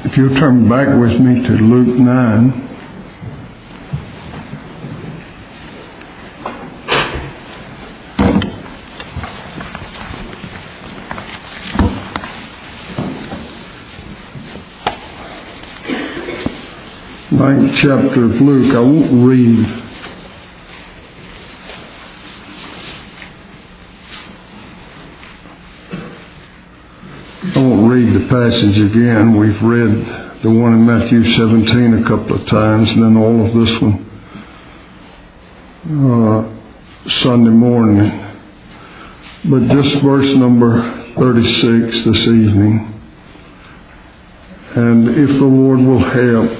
If you'll turn back with me to Luke 9. Ninth chapter of Luke. I won't read the passage again. We've read the one in Matthew 17 a couple of times, and then all of this one Sunday morning. But just verse number 36 this evening. And if the Lord will help,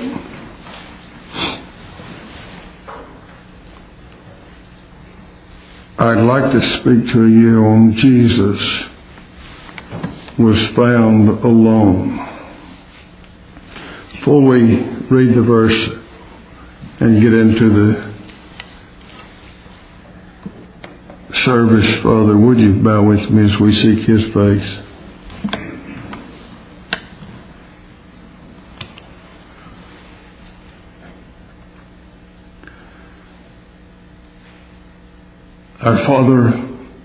I'd like to speak to you on Jesus was found alone. Before we read the verse and get into the service, Father, would you bow with me as we seek His face? Our Father,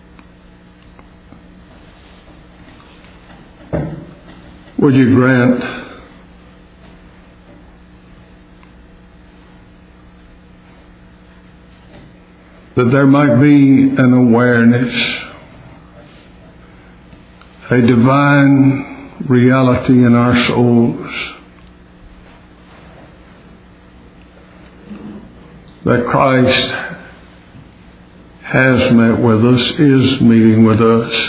would you grant that there might be an awareness, a divine reality in our souls, that Christ has met with us, is meeting with us.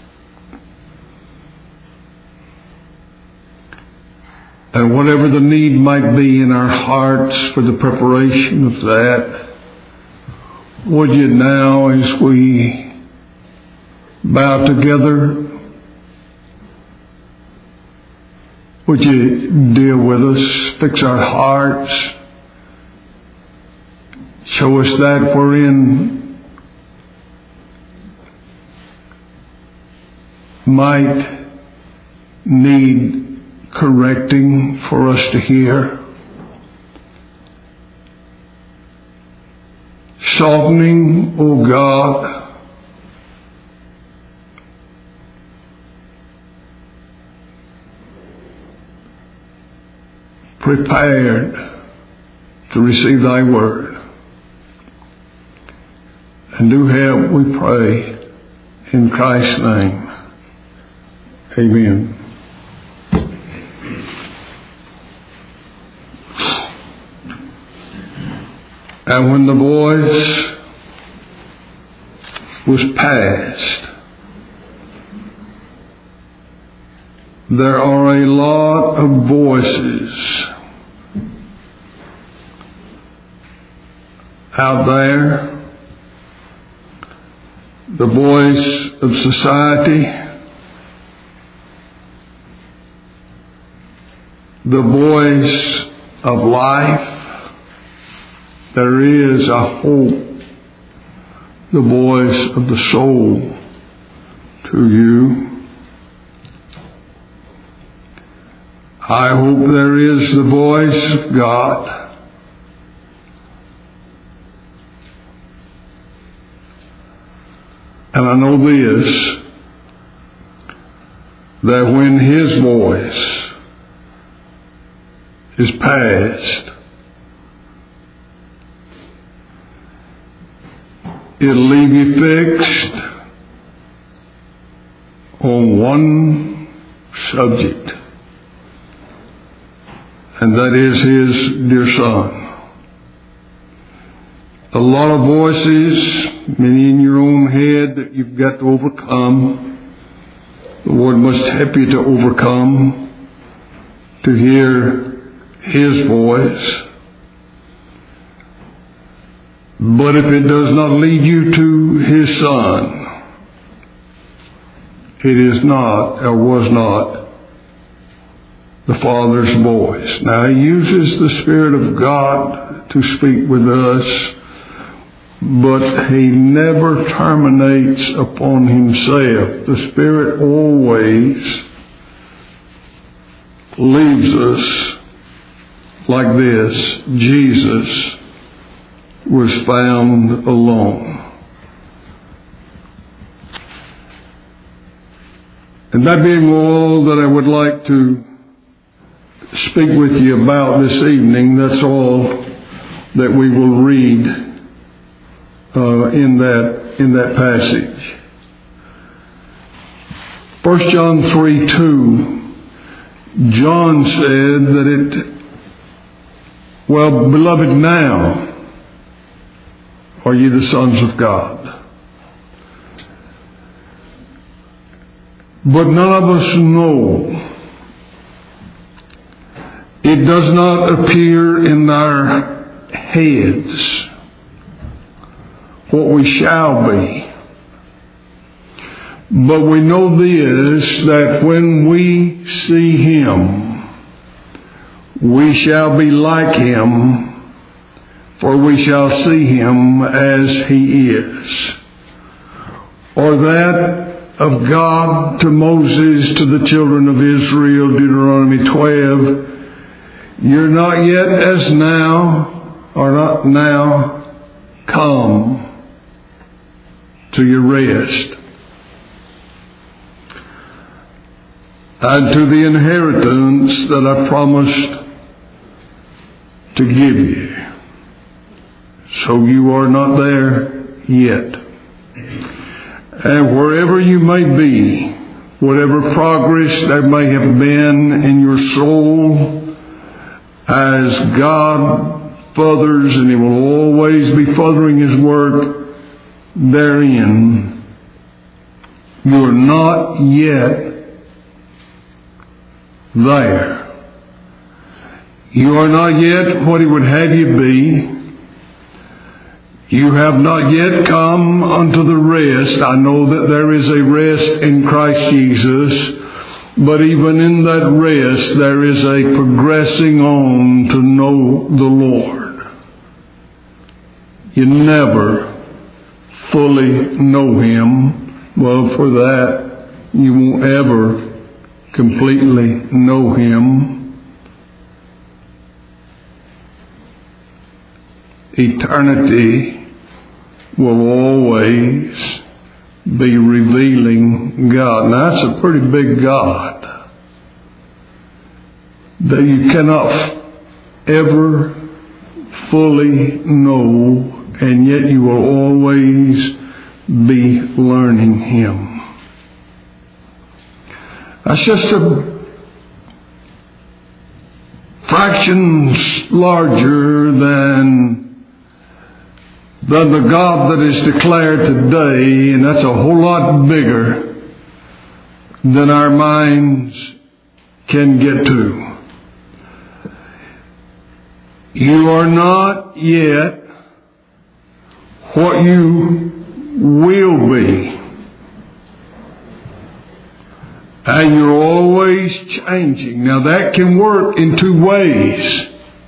And whatever the need might be in our hearts for the preparation of that, would you now, as we bow together, would you deal with us, fix our hearts, show us that wherein might need correcting for us to hear, softening, O God, prepared to receive Thy word. And do help, we pray, in Christ's name. Amen. And when the voice was past, there are a lot of voices out there. The voice of society, the voice of life. There is a hope, the voice of the soul to you. I hope there is the voice of God. And I know this, that when His voice is past, it'll leave you fixed on one subject, and that is His dear Son. A lot of voices, many in your own head that you've got to overcome. The Lord must help you to overcome, to hear His voice. But if it does not lead you to His Son, it is not or was not the Father's voice. Now, He uses the Spirit of God to speak with us, but He never terminates upon Himself. The Spirit always leaves us like this: Jesus was found alone. And that being all that I would like to speak with you about this evening, that's all that we will read in that passage. 1 John 3:2, John said that beloved, now are ye the sons of God. But none of us know. It does not appear in our heads what we shall be. But we know this, that when we see Him, we shall be like Him, for we shall see Him as He is. Or that of God to Moses, to the children of Israel, Deuteronomy 12, you're not yet as now, or not now, come to your rest, and to the inheritance that I promised to give you. So you are not there yet. And wherever you may be, whatever progress there may have been in your soul, as God furthers, and He will always be furthering His work therein, you are not yet there. You are not yet what He would have you be. You have not yet come unto the rest. I know that there is a rest in Christ Jesus, but even in that rest there is a progressing on to know the Lord. You never fully know Him. Well, for that, you won't ever completely know Him. Eternity will always be revealing God. Now, that's a pretty big God that you cannot ever fully know, and yet you will always be learning Him. That's just a fractions larger than the God that is declared today, and that's a whole lot bigger than our minds can get to. You are not yet what you will be. And you're always changing. Now that can work in two ways.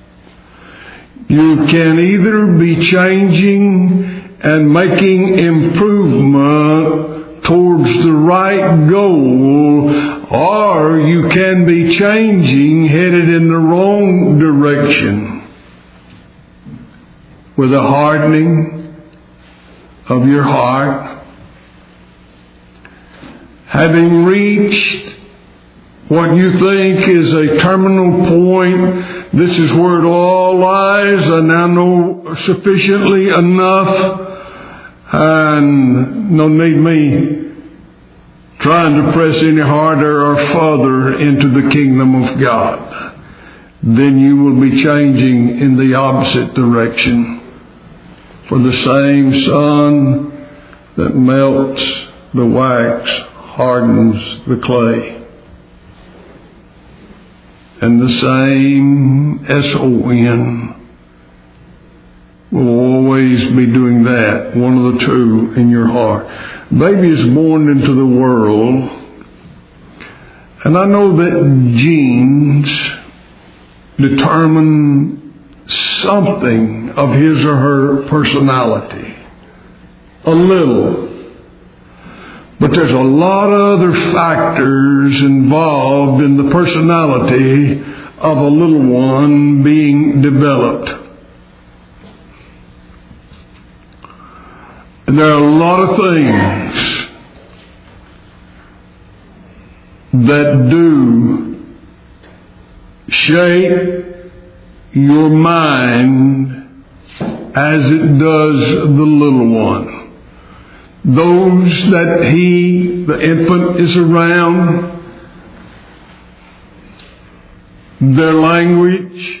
You can either be changing and making improvement towards the right goal, or you can be changing, headed in the wrong direction, with a hardening of your heart. Having reached what you think is a terminal point, this is where it all lies, and I know sufficiently enough, and no need me trying to press any harder or further into the kingdom of God. Then you will be changing in the opposite direction. For the same sun that melts the wax hardens the clay. And the same S-O-N will always be doing that, one of the two in your heart. Baby is born into the world, and I know that genes determine something of his or her personality. A little. But there's a lot of other factors involved in the personality of a little one being developed. And there are a lot of things that do shape your mind as it does the little one. Those that the infant, is around, their language,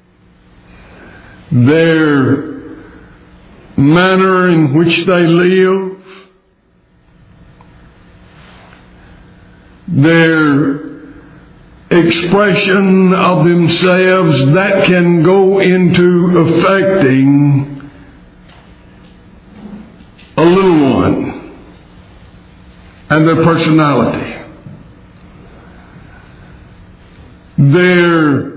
their manner in which they live, their expression of themselves, that can go into affecting a little one and their personality. Their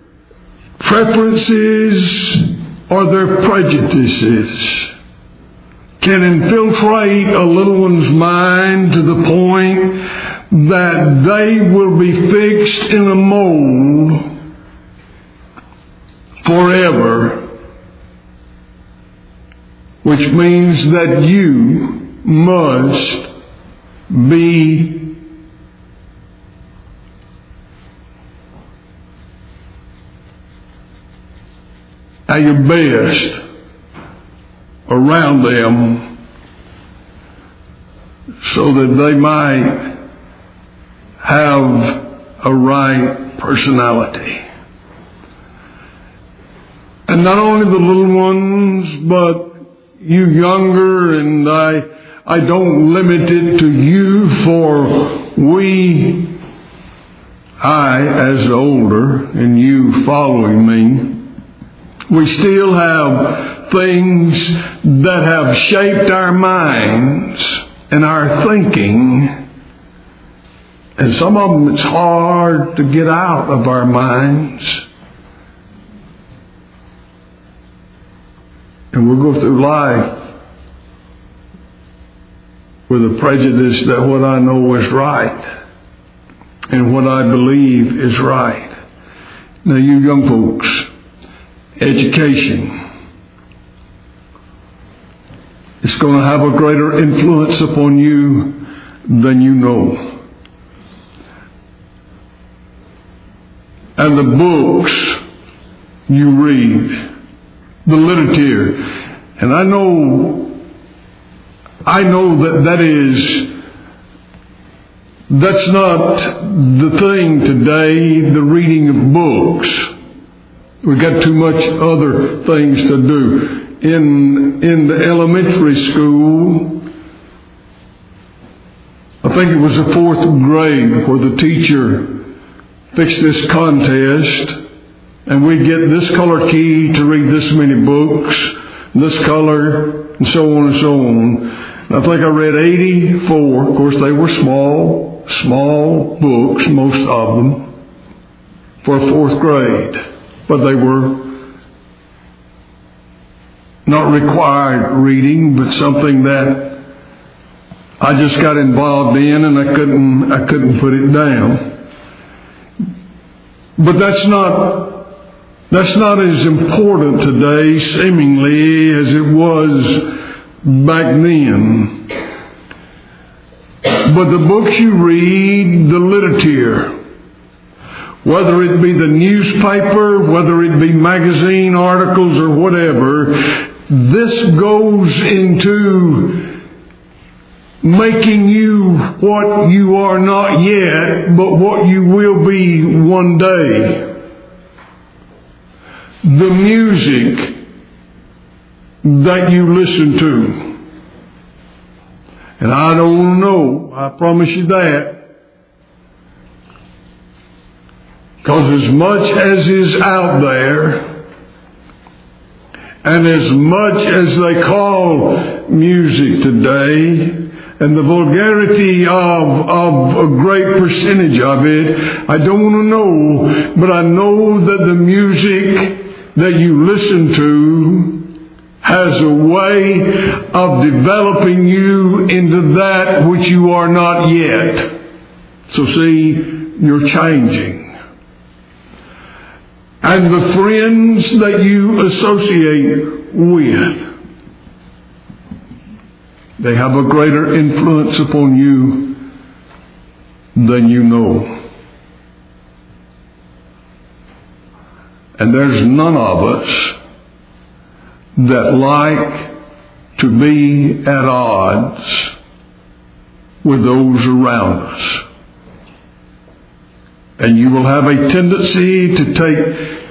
preferences or their prejudices can infiltrate a little one's mind to the point that they will be fixed in a mold forever, which means that you must be at your best around them so that they might have a right personality. And not only the little ones, but you younger, and I don't limit it to you, for I as older and you following me, we still have things that have shaped our minds and our thinking, and some of them it's hard to get out of our minds. And we'll go through life with a prejudice that what I know is right and what I believe is right. Now, you young folks, education is going to have a greater influence upon you than you know. And the books you read, the literature, and I know that's not the thing today, the reading of books. We've got too much other things to do. In the elementary school, I think it was the 4th grade, where the teacher fixed this contest, and we'd get this color key to read this many books, this color, and so on and so on. And I think I read 84. Of course, they were small books, most of them, for 4th grade. But they were not required reading, but something that I just got involved in, and I couldn't put it down. But that's not as important today, seemingly, as it was back then. But the books you read, the literature, whether it be the newspaper, whether it be magazine articles or whatever, this goes into making you what you are not yet, but what you will be one day. The music that you listen to. And I don't know, I promise you that. Because as much as is out there, and as much as they call music today, and the vulgarity of a great percentage of it, I don't want to know, but I know that the music that you listen to has a way of developing you into that which you are not yet. So see, you're changing. And the friends that you associate with, they have a greater influence upon you than you know. And there's none of us that like to be at odds with those around us. And you will have a tendency to take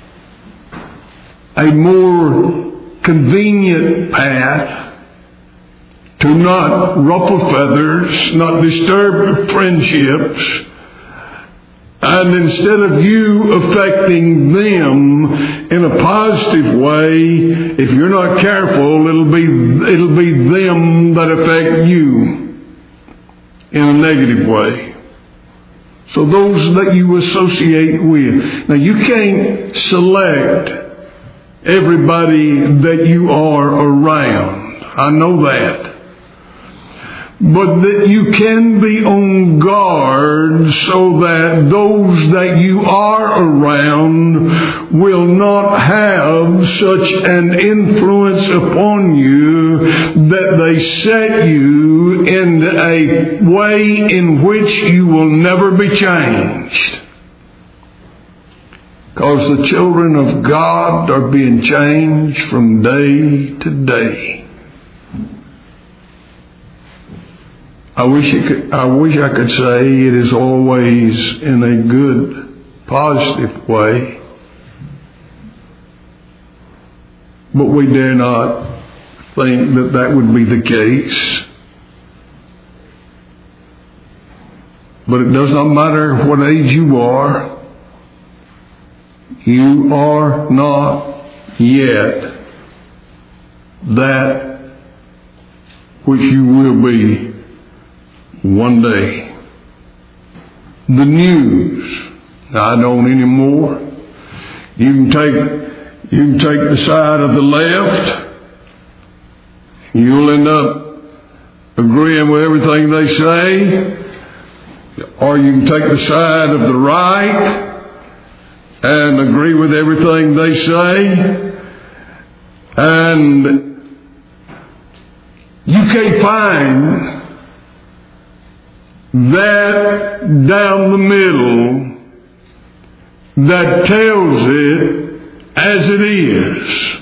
a more convenient path, to not ruffle feathers, not disturb friendships, and instead of you affecting them in a positive way, if you're not careful, it'll be them that affect you in a negative way. So those that you associate with. Now you can't select everybody that you are around. I know that. But that you can be on guard so that those that you are around will not have such an influence upon you that they set you in a way in which you will never be changed. Because the children of God are being changed from day to day. I wish I could say it is always in a good, positive way. But we dare not think that that would be the case. But it does not matter what age you are. You are not yet that which you will be one day. The news. I don't anymore. You can take the side of the left. You'll end up agreeing with everything they say. Or you can take the side of the right and agree with everything they say. And you can't find that down the middle that tells it as it is.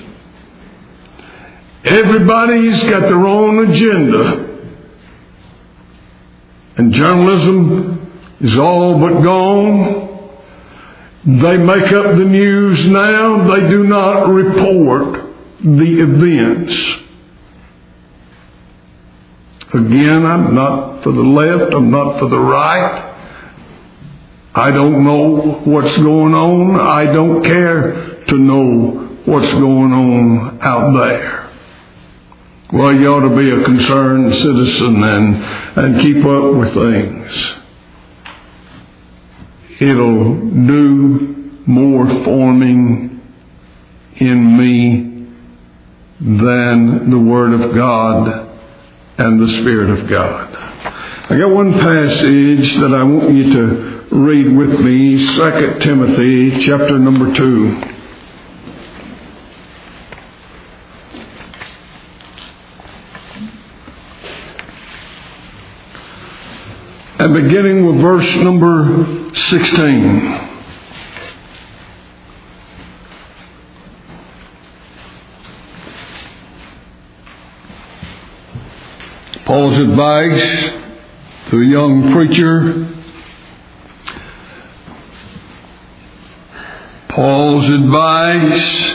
Everybody's got their own agenda. And journalism is all but gone. They make up the news now. They do not report the events. Again, I'm not for the left, I'm not for the right. I don't know what's going on. I don't care to know what's going on out there. Well, you ought to be a concerned citizen and keep up with things. It'll do more forming in me than the Word of God and the Spirit of God. I got one passage that I want you to read with me, 2 Timothy chapter number 2. And beginning with verse number 16. Paul's advice to a young preacher. Paul's advice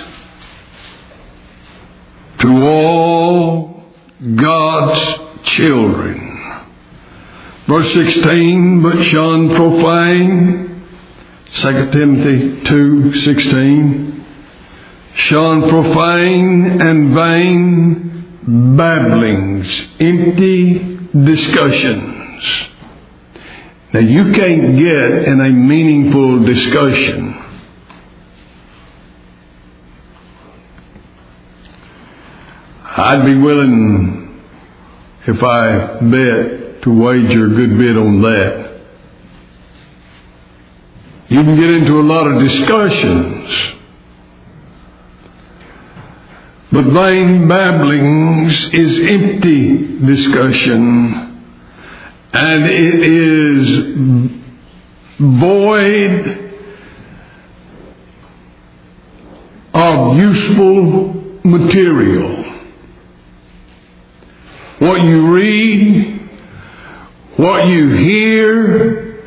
to all God's children. Verse 16, but shun profane. 2 Timothy 2:16. Shun profane and vain babblings, empty discussions. Now you can't get in a meaningful discussion I'd be willing, if I bet, to wager a good bit on that. You can get into a lot of discussions, but vain babblings is empty discussion, and it is void of useful material. What you read, what you hear,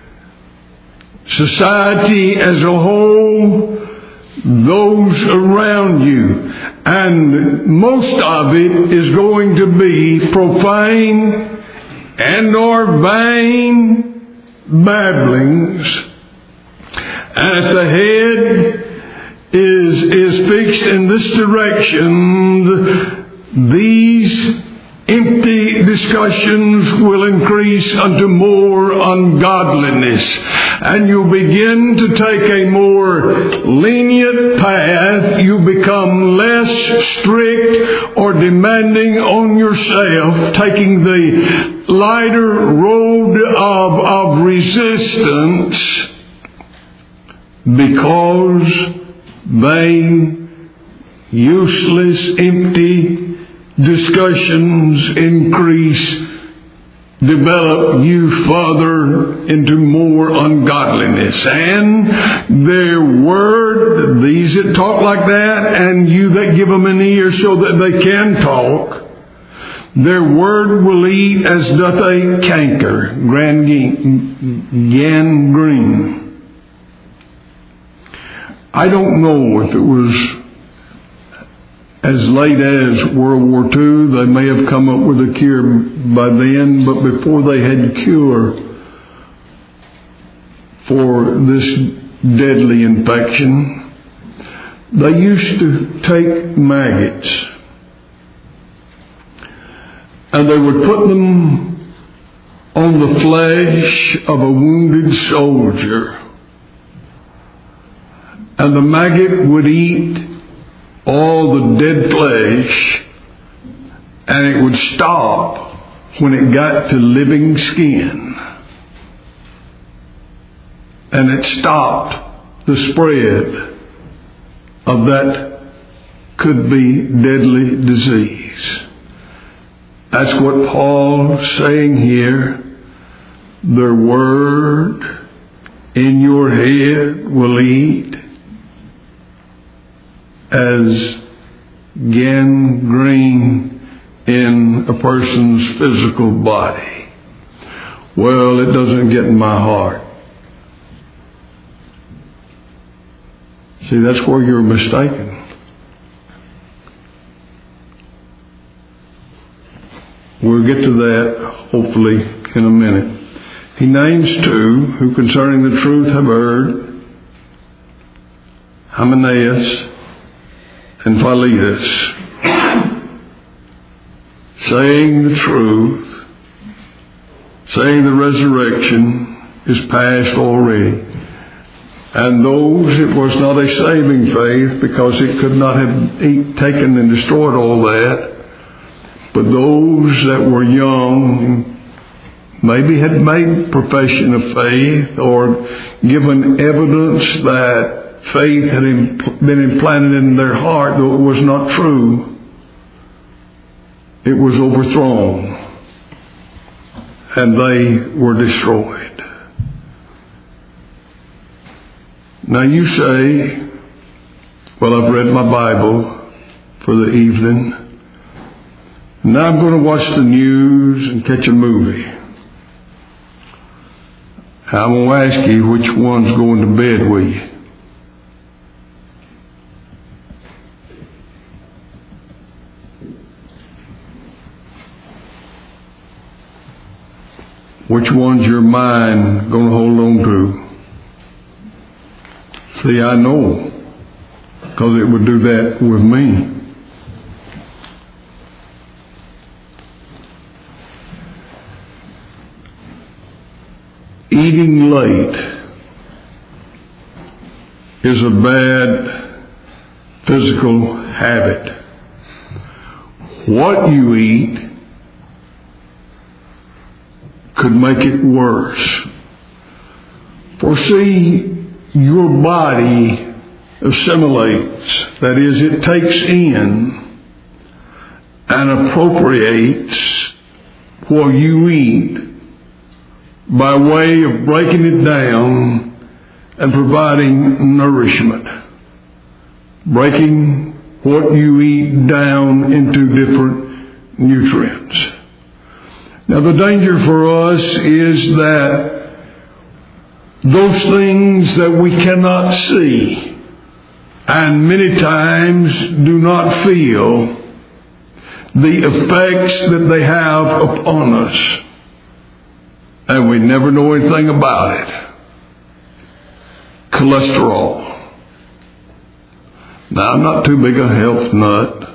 society as a whole, those around you, and most of it is going to be profane and or vain babblings. And if the head is fixed in this direction, these empty discussions will increase unto more ungodliness, and you begin to take a more lenient path. You become less strict or demanding on yourself, taking the lighter road of resistance, because vain, useless, empty discussions develop you further into more ungodliness. And their word, these that talk like that, and you that give them an ear so that they can talk, their word will eat as doth a canker, gangrene. I don't know if it was as late as World War II. They may have come up with a cure by then, but before they had a cure for this deadly infection, they used to take maggots and they would put them on the flesh of a wounded soldier. And the maggot would eat all the dead flesh, and it would stop when it got to living skin. And it stopped the spread of that could be deadly disease. That's what Paul's saying here. Their word in your head will eat as gangrene in a person's physical body. Well, it doesn't get in my heart. See, that's where you're mistaken. We'll get to that, hopefully, in a minute. He names two who concerning the truth have erred: Hymenaeus and Philetus, saying the truth, saying the resurrection is past already. And those, it was not a saving faith, because it could not have taken and destroyed all that. But those that were young, maybe had made profession of faith or given evidence that faith had been implanted in their heart, though it was not true. It was overthrown, and they were destroyed. Now you say, well, I've read my Bible for the evening. Now I'm going to watch the news and catch a movie. I'm going to ask you, which one's going to bed with you? Which one's your mind going to hold on to? See, I know, because it would do that with me. Eating late is a bad physical habit. what you eat could make it worse. For see, your body assimilates, that is, it takes in and appropriates what you eat by way of breaking it down and providing nourishment. Breaking what you eat down into different nutrients. Now the danger for us is that those things that we cannot see and many times do not feel the effects that they have upon us, and we never know anything about it. Cholesterol. Now, I'm not too big a health nut,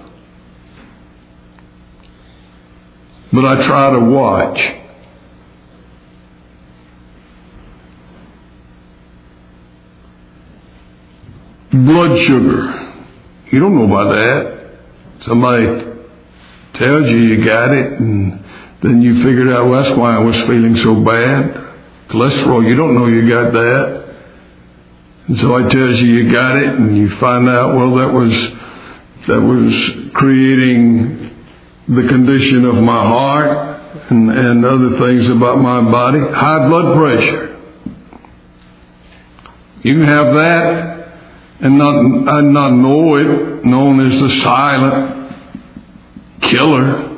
but I try to watch. Blood sugar. You don't know about that. Somebody tells you you got it, and then you figured out, well, that's why I was feeling so bad. Cholesterol, you don't know you got that. And so it tells you got it, and you find out, well, that was creating the condition of my heart and other things about my body. High blood pressure. You can have that and not know it, known as the silent killer.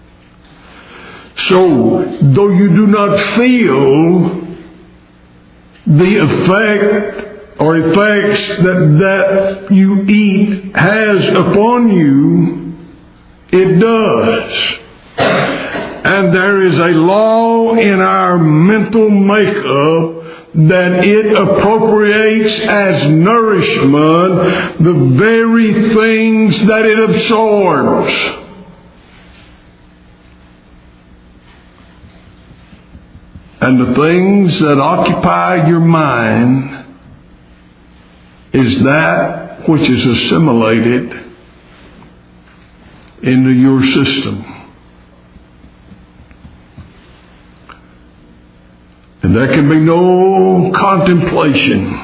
So, though you do not feel the effect or effects that you eat has upon you, it does. And there is a law in our mental makeup that it appropriates as nourishment the very things that it absorbs. And the things that occupy your mind is that which is assimilated into your system. And there can be no contemplation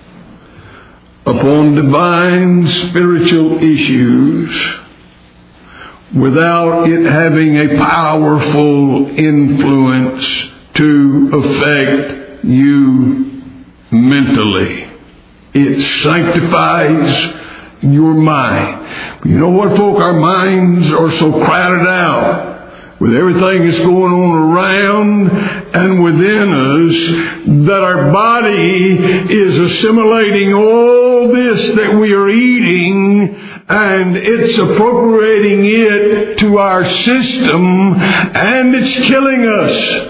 upon divine spiritual issues without it having a powerful influence to affect you mentally. It sanctifies your mind. You know what, folk? Our minds are so crowded out with everything that's going on around and within us that our body is assimilating all this that we are eating, and it's appropriating it to our system, and it's killing us.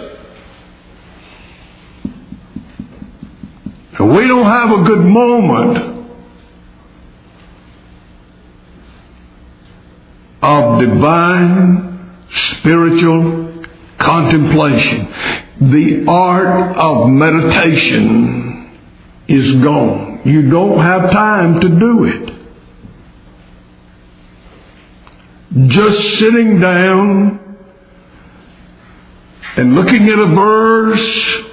And we don't have a good moment of divine spiritual contemplation. The art of meditation is gone. You don't have time to do it. Just sitting down and looking at a verse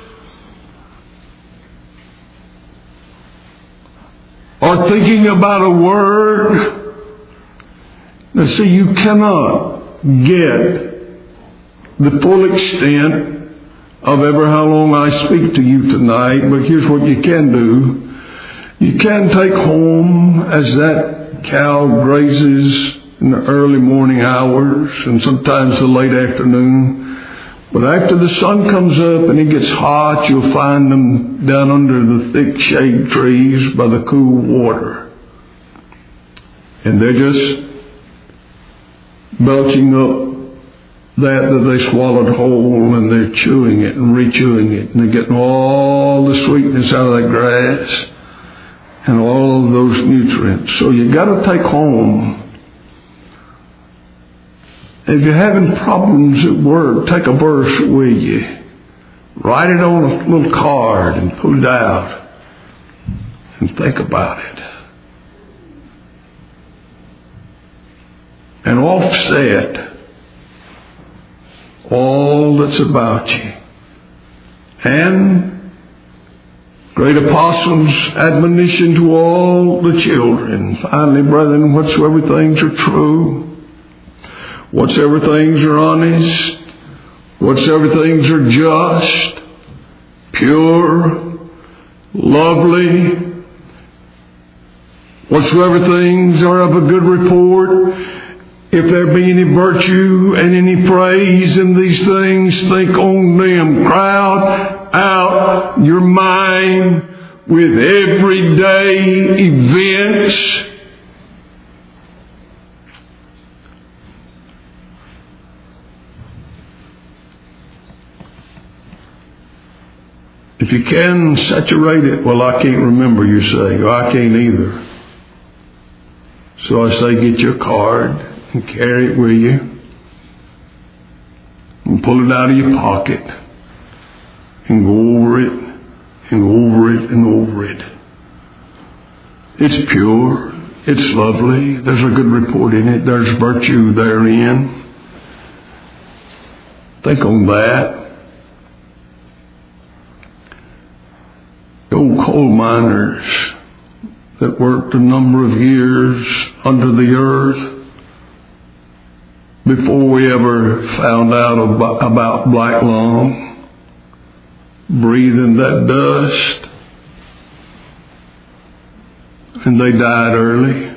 or thinking about a word. Now see, you cannot get the full extent of ever how long I speak to you tonight, but here's what you can do. You can take home as that cow grazes in the early morning hours and sometimes the late afternoon. But after the sun comes up and it gets hot, you'll find them down under the thick shade trees by the cool water. And they're just belching up that they swallowed whole, and they're chewing it and rechewing it. And they're getting all the sweetness out of that grass and all of those nutrients. So you got to take home. If you're having problems at work, take a verse with you. Write it on a little card and pull it out and think about it. and offset all that's about you. And great apostles' admonition to all the children. Finally, brethren, whatsoever things are true, whatsoever things are honest, whatsoever things are just, pure, lovely, whatsoever things are of a good report, if there be any virtue and any praise in these things, think on them. Crowd out your mind with everyday events. If you can saturate it, well, I can't remember, you say. Well, I can't either. So I say, get your card and carry it with you. And pull it out of your pocket. And go over it. And go over it and over it. It's pure. It's lovely. There's a good report in it. There's virtue therein. Think on that. The old coal miners that worked a number of years under the earth before we ever found out about black lung, breathing that dust, and they died early.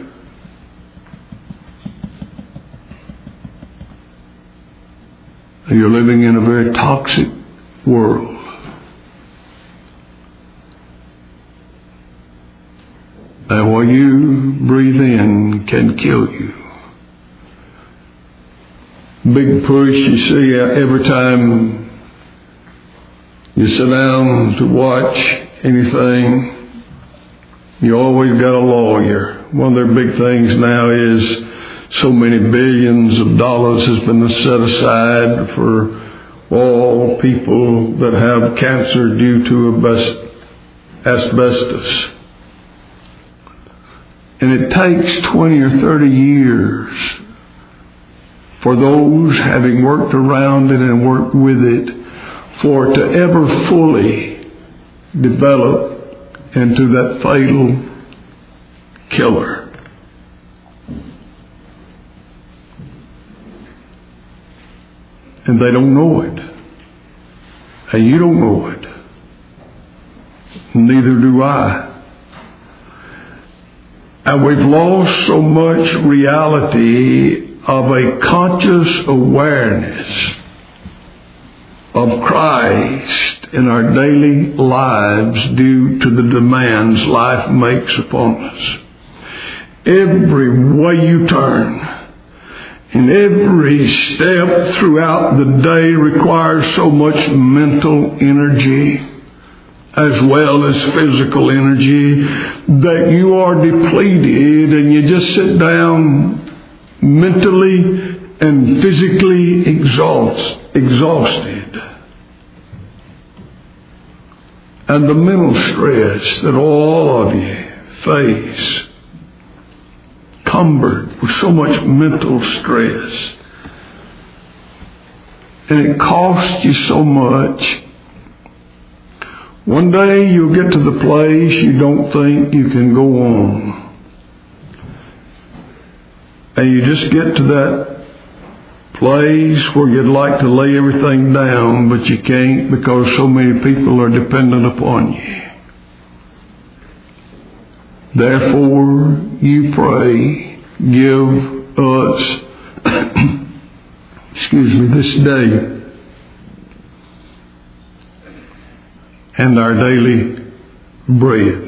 You're living in a very toxic world. And what you breathe in can kill you. Big push you see every time you sit down to watch anything. You always got a lawyer. One of their big things now is so many billions of dollars has been set aside for all people that have cancer due to asbestos. And it takes 20 or 30 years for those having worked around it and worked with it for it to ever fully develop into that fatal killer. And they don't know it. And you don't know it. Neither do I. And we've lost so much reality of a conscious awareness of Christ in our daily lives due to the demands life makes upon us. Every way you turn and every step throughout the day requires so much mental energy as well as physical energy that you are depleted and you just sit down mentally and physically exhausted. And the mental stress that all of you face, cumbered with so much mental stress, and it costs you so much. One day you'll get to the place you don't think you can go on. And you just get to that place where you'd like to lay everything down, but you can't because so many people are dependent upon you. Therefore, you pray, give us, this day and our daily bread.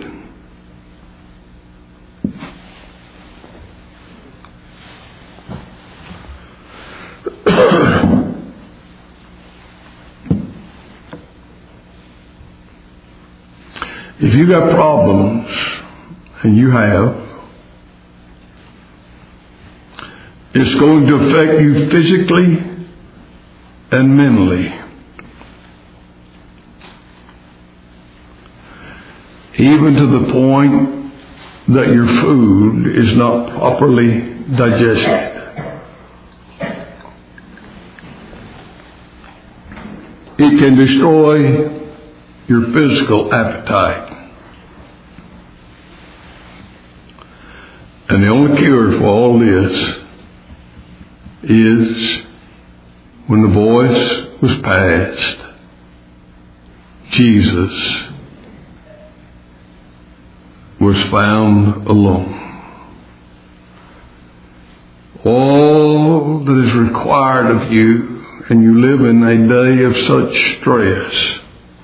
If you got problems, and you have, it's going to affect you physically and mentally. Even to the point that your food is not properly digested. He can destroy your physical appetite. And the only cure for all this is when the voice was passed, Jesus was found alone. All that is required of you, and you live in a day of such stress,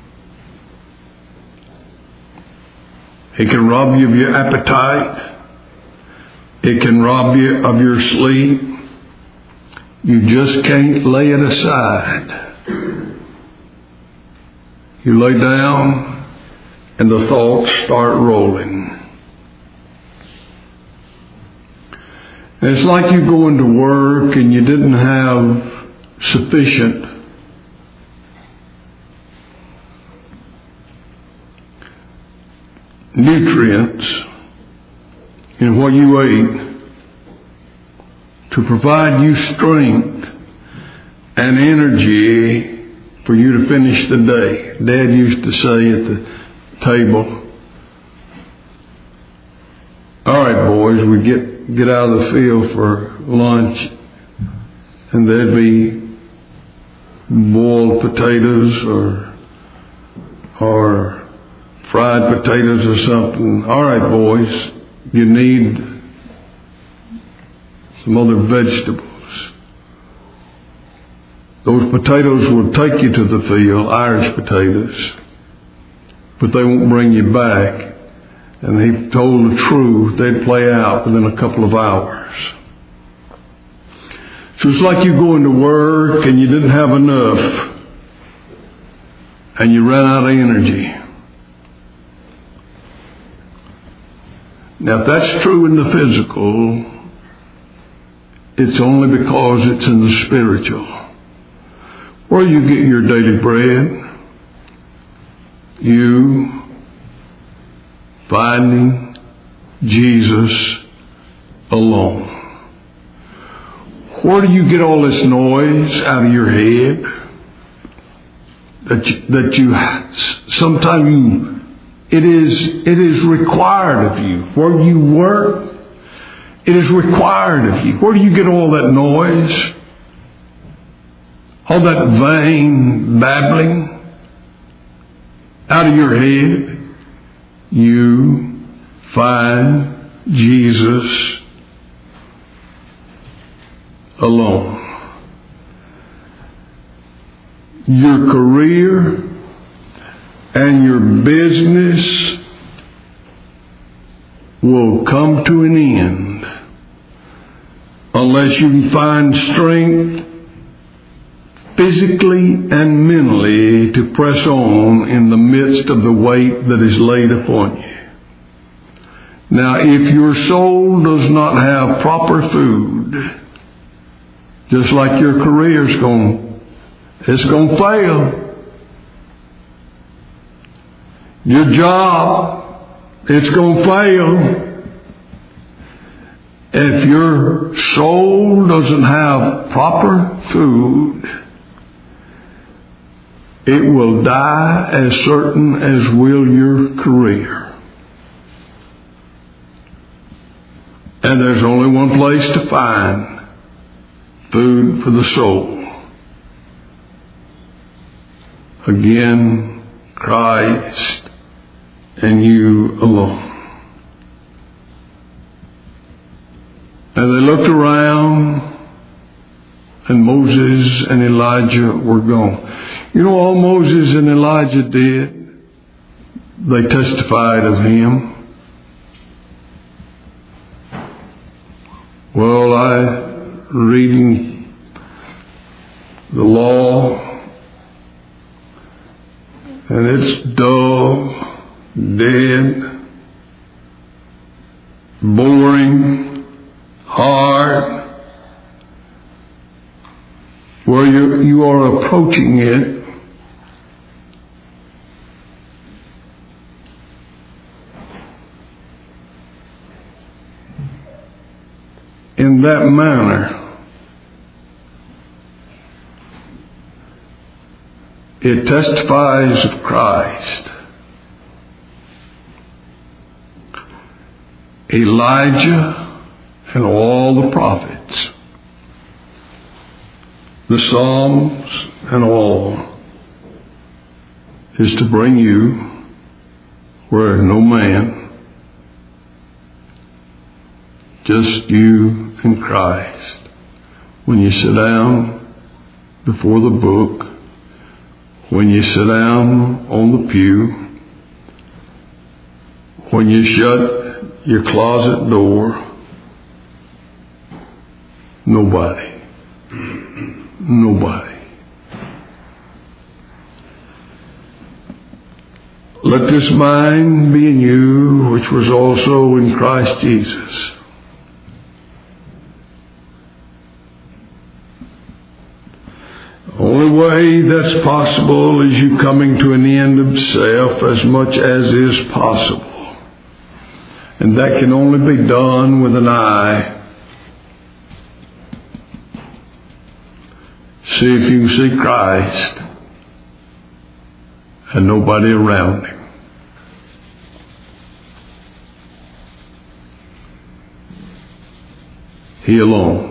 it can rob you of your appetite. It can rob you of your sleep. You just can't lay it aside. You lay down and the thoughts start rolling. And it's like you go into work and you didn't have sufficient nutrients in what you ate to provide you strength and energy for you to finish the day. Dad used to say at the table, all right, boys, we get out of the field for lunch, and there'd be boiled potatoes or fried potatoes or something. All right, boys, you need some other vegetables. Those potatoes will take you to the field, Irish potatoes, but they won't bring you back. And he told the truth, they'd play out within a couple of hours. So it's like you go into work and you didn't have enough and you ran out of energy. Now if that's true in the physical, it's only because it's in the spiritual. Where you get your daily bread, you finding Jesus alone. Where do you get all this noise out of your head that you sometimes it is required of you? Where you work, it is required of you. Where do you get all that noise? All that vain babbling out of your head? You find Jesus alone. Your career and your business will come to an end unless you can find strength physically and mentally to press on in the midst of the weight that is laid upon you. Now, if your soul does not have proper food, just like your career it's going to fail. Your job, it's going to fail. If your soul doesn't have proper food, it will die as certain as will your career. And there's only one place to find food for the soul. Again, Christ and you alone. And they looked around, and Moses and Elijah were gone. You know all Moses and Elijah did? They testified of him. Well, reading the law, and it's dull, dead, boring, hard. Where you are approaching it in that manner, It testifies of Christ. Elijah and all the prophets, the Psalms and all, is to bring you where no man, just you and Christ. When you sit down before the book, when you sit down on the pew, when you shut your closet door, nobody. Let this mind be in you, which was also in Christ Jesus. The only way that's possible is you coming to an end of self as much as is possible. And that can only be done with an eye. See if you can see Christ and nobody around him. He alone.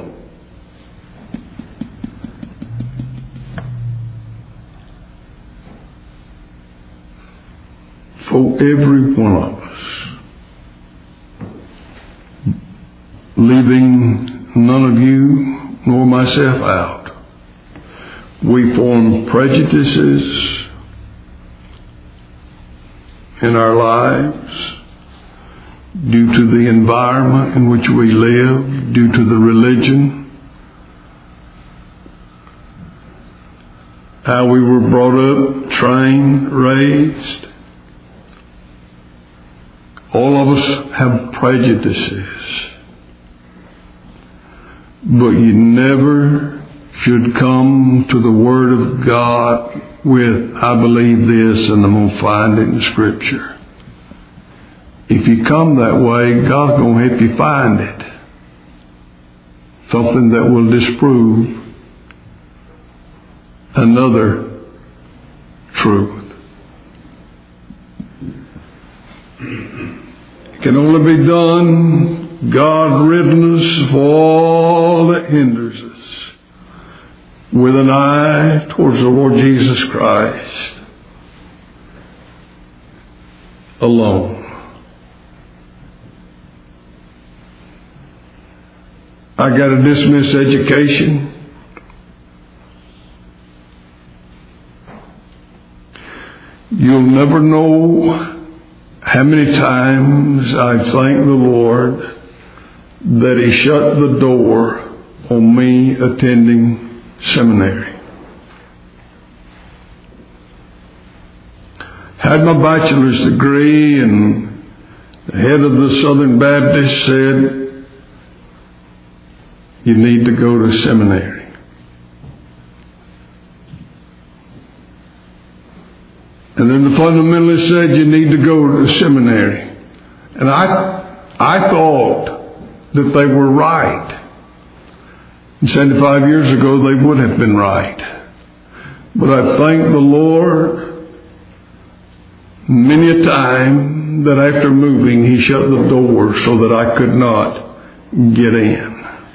For every one of us, leaving none of you nor myself out. We form prejudices in our lives due to the environment in which we live, due to the religion, how we were brought up, trained, raised. All of us have prejudices. But you never should come to the Word of God with, I believe this and I'm going to find it in Scripture. If you come that way, God's going to help you find it. Something that will disprove another truth. It can only be done, God ridden us of all that hinders us, with an eye towards the Lord Jesus Christ alone. I got a dismissed education. You'll never know how many times I thank the Lord that He shut the door on me attending seminary. Had my bachelor's degree, and the head of the Southern Baptist said, you need to go to seminary. And then the fundamentalist said, you need to go to seminary. And I thought that they were right. And 75 years ago, they would have been right. But I thank the Lord many a time that after moving, He shut the door so that I could not get in.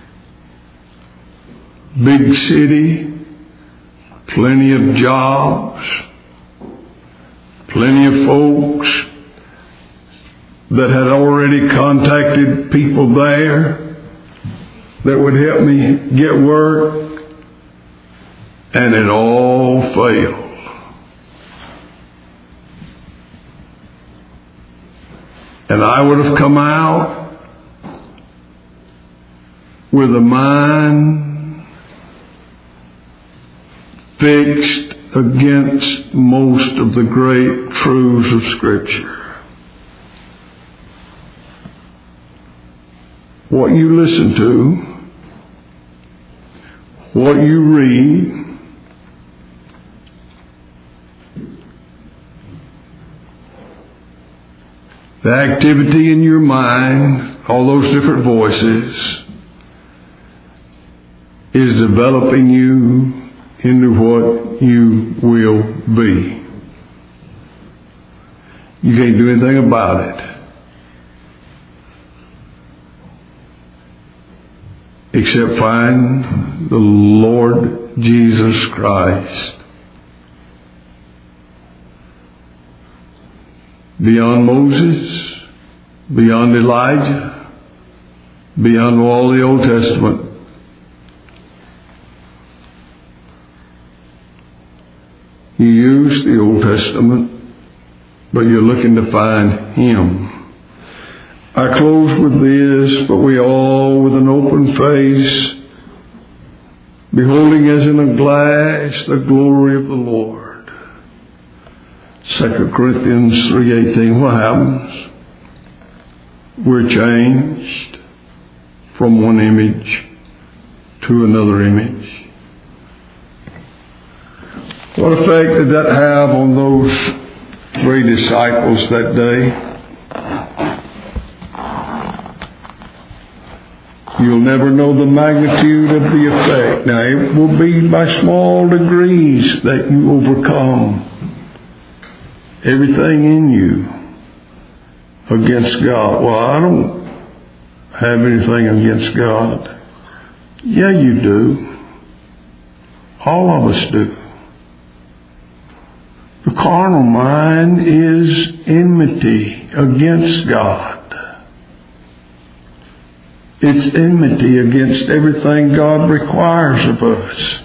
Big city, plenty of jobs, plenty of folks that had already contacted people there that would help me get work, and it all failed. And I would have come out with a mind fixed against most of the great truths of Scripture. What you listen to, what you read, the activity in your mind, all those different voices, is developing you into what you will be. You can't do anything about it except find the Lord Jesus Christ. Beyond Moses, beyond Elijah, beyond all the Old Testament, you use the Old Testament, but you're looking to find Him. I close with this, but we all with an open face, beholding as in a glass the glory of the Lord. 2 Corinthians 3:18, what happens? We're changed from one image to another image. What effect did that have on those 3 disciples that day? You'll never know the magnitude of the effect. Now, it will be by small degrees that you overcome everything in you against God. Well, I don't have anything against God. Yeah, you do. All of us do. The carnal mind is enmity against God. It's enmity against everything God requires of us.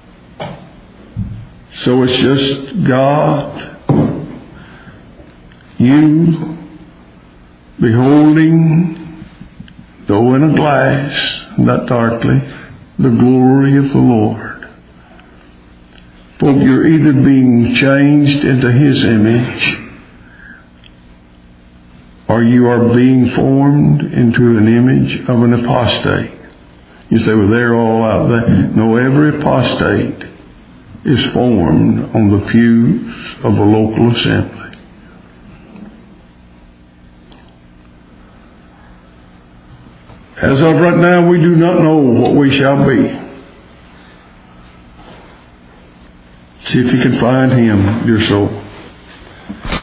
So it's just God, you, beholding, though in a glass, not darkly, the glory of the Lord. For you're either being changed into His image, or you are being formed into an image of an apostate. You say, well, they're all out there. No, every apostate is formed on the pews of a local assembly. As of right now, we do not know what we shall be. See if you can find Him, your soul.